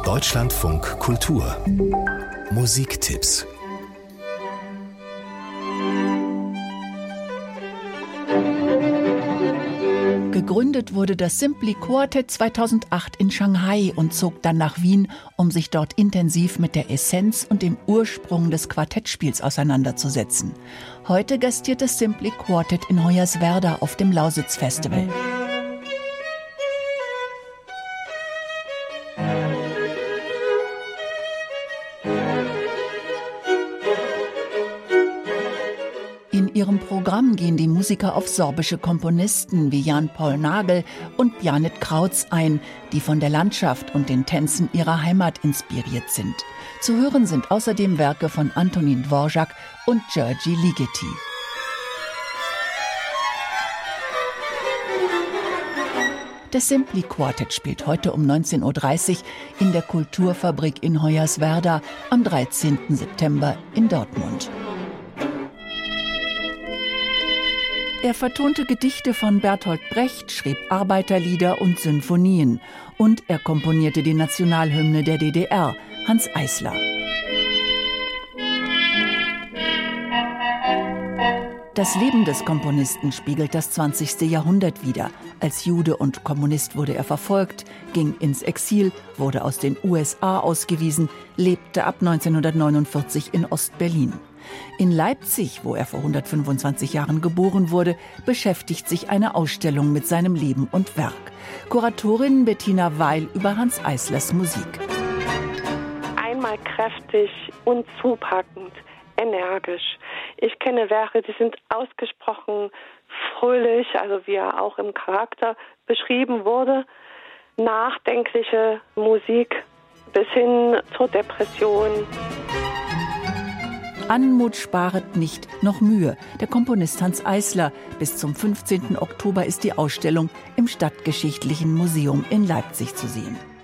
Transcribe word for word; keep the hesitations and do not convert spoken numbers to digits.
Deutschlandfunk Kultur Musiktipps. Gegründet wurde das Simply Quartet zweitausendacht in Shanghai und zog dann nach Wien, um sich dort intensiv mit der Essenz und dem Ursprung des Quartettspiels auseinanderzusetzen. Heute gastiert das Simply Quartet in Hoyerswerda auf dem Lausitz Festival. In ihrem Programm gehen die Musiker auf sorbische Komponisten wie Jan Paul Nagel und Janet Krautz ein, die von der Landschaft und den Tänzen ihrer Heimat inspiriert sind. Zu hören sind außerdem Werke von Antonin Dvorak und György Ligeti. Das Simply Quartet spielt heute um neunzehn Uhr dreißig in der Kulturfabrik in Hoyerswerda am dreizehnten September in Dortmund. Er vertonte Gedichte von Bertolt Brecht, schrieb Arbeiterlieder und Sinfonien. Und er komponierte die Nationalhymne der D D R, Hanns Eisler. Das Leben des Komponisten spiegelt das zwanzigste Jahrhundert wider. Als Jude und Kommunist wurde er verfolgt, ging ins Exil, wurde aus den U S A ausgewiesen, lebte ab neunzehnhundertneunundvierzig in Ost-Berlin. In Leipzig, wo er vor hundertfünfundzwanzig Jahren geboren wurde, beschäftigt sich eine Ausstellung mit seinem Leben und Werk. Kuratorin Bettina Weil über Hanns Eislers Musik. Einmal kräftig und zupackend, energisch. Ich kenne Werke, die sind ausgesprochen fröhlich, also wie er auch im Charakter beschrieben wurde. Nachdenkliche Musik bis hin zur Depression. Anmut sparet nicht, noch Mühe. Der Komponist Hanns Eisler. Bis zum fünfzehnten Oktober ist die Ausstellung im Stadtgeschichtlichen Museum in Leipzig zu sehen.